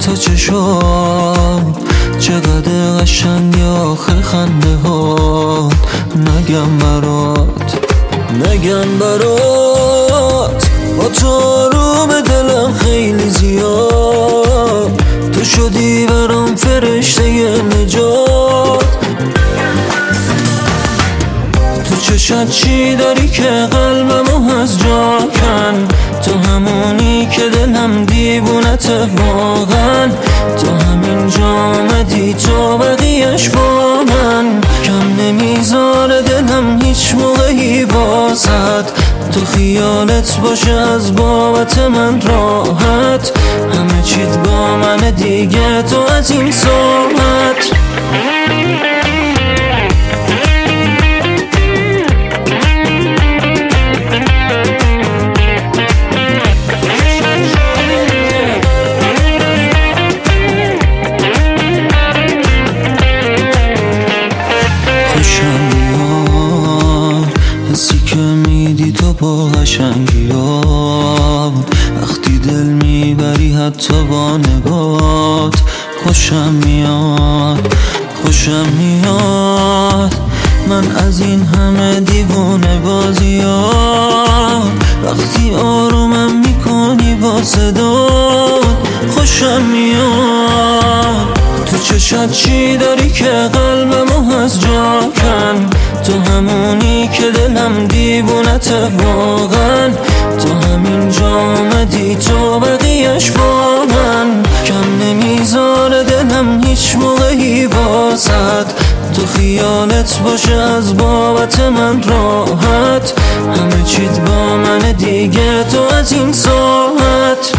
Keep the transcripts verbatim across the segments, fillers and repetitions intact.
تا چشام چقدر قشنگی آخه خنده ها. نگم برات نگم برات با تو آروم دلم خیلی زیاد. تو شدی برام فرشته نجات. تو چشات چی داری که قلبمو از جا کن؟ تو همونی که دلم دیوونته واقعا. تو همین جا آمدی تو بقیهش با من. کم نمیذاره دلم هیچ موقعی واسد. تو خیالت باشه از بابت من راحت. همه چیت با من دیگه تو از این ساعت. حسی که میدی تو با قشنگی ها. وقتی دل میبری حتی با نگات. خوشم میاد خوشم میاد من از این همه دیوونه بازی ها. وقتی آرومم میکنی با صدات. خوشم میاد تو چشات چی داری که قلبمو از جا کن؟ تو همونی که دلم دیوونته واقعا. تو همین جا آمدی تو بقیهش با من. کم نمیذاره دلم هیچ موقعی واسد. تو خیالت باشه از بابت من راحت. همه چیت با من دیگه تو از این ساعت.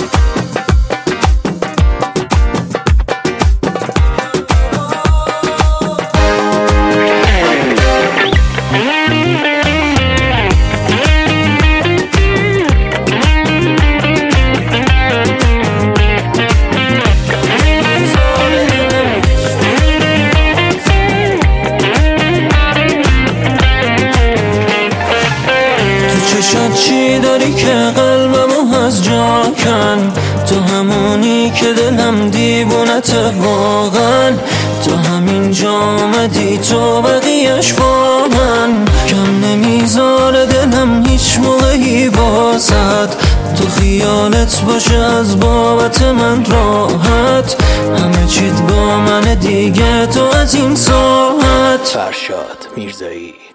چشات چی داری که قلبمو از جا کن؟ تو همونی که دلم دیوونته واقعا. تو همین جا آمدی تو بقیهش با من. کم نمیذاره دلم هیچ موقعی واسد. تو خیالت باشه از بابت من راحت. همه چیت با من دیگه تو از این ساعت. فرشاد میرزایی.